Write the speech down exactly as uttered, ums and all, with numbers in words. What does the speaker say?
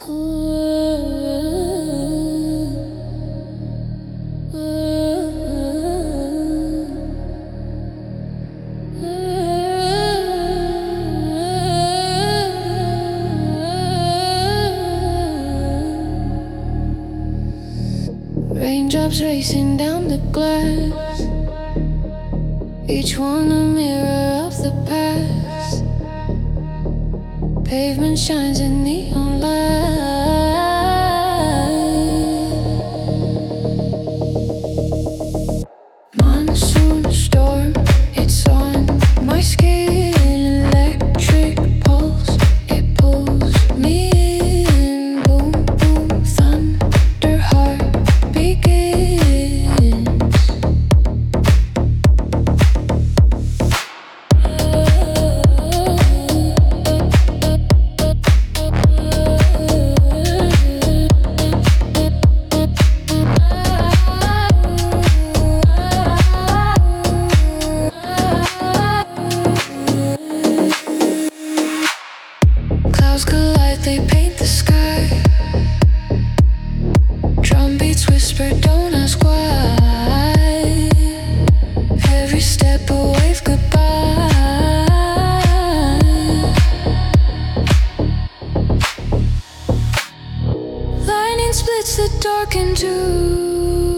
Raindrops racing down the glass, each one a mirror of the past. Pavement shines in neon light. Monsoon storm, it's on my skin. Electric pulse, it pulls me in. Boom, boom, thunder, heart begins. Clouds collide, they paint the sky. Drum beats whisper, don't ask why. Every step a wave goodbye. Lightning splits the dark in two.